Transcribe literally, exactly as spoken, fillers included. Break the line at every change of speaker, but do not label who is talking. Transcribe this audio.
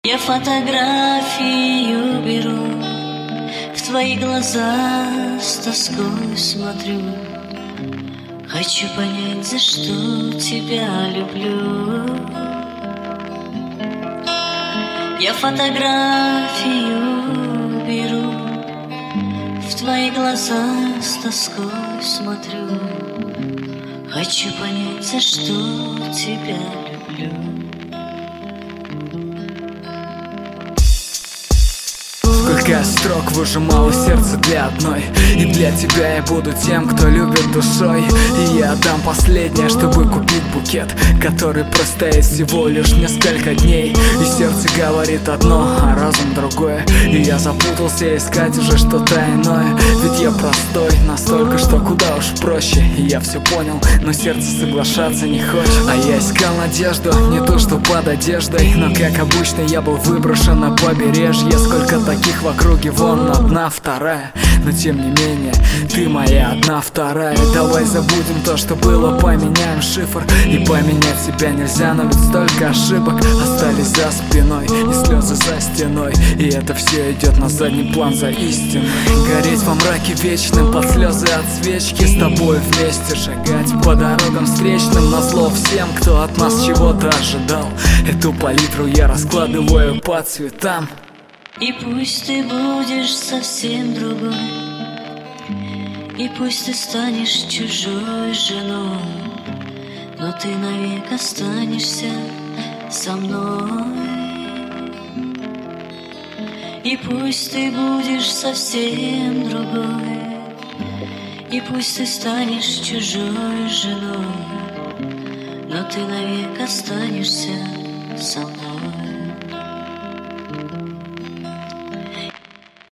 Я фотографию беру, в твои глаза с тоской смотрю. Хочу понять, за что тебя люблю. Я фотографию беру, в твои глаза с тоской смотрю. Хочу понять, за что тебя люблю.
Сколько строк выжимал сердце для одной. И для тебя я буду тем, кто любит душой. И я отдам последнее, чтобы купить букет, который простоит всего лишь несколько дней. И сердце говорит одно, а разум другое. И я запутался искать уже что-то иное. Ведь я простой настолько, что куда уж проще. И я все понял, но сердце соглашаться не хочет. А я искал надежду, не то что под одеждой, но как обычно я был выброшен на побережье. Сколько таких в округе, вон одна, вторая. Но тем не менее, ты моя одна, вторая. Давай забудем то, что было, поменяем шифр. И поменять себя нельзя, но ведь столько ошибок остались за спиной, и слезы за стеной. И это все идет на задний план за истиной. Гореть во мраке вечным под слезы от свечки, с тобой вместе шагать по дорогам встречным, назло всем, кто от нас чего-то ожидал. Эту палитру я раскладываю по цветам.
И пусть ты будешь совсем другой, и пусть ты станешь чужой женой, но ты навек останешься со мной. И пусть ты будешь совсем другой, и пусть ты станешь чужой женой, но ты навек останешься со мной.